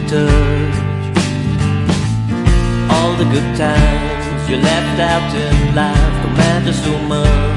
touch. All the good times you left out in life don't matter so much.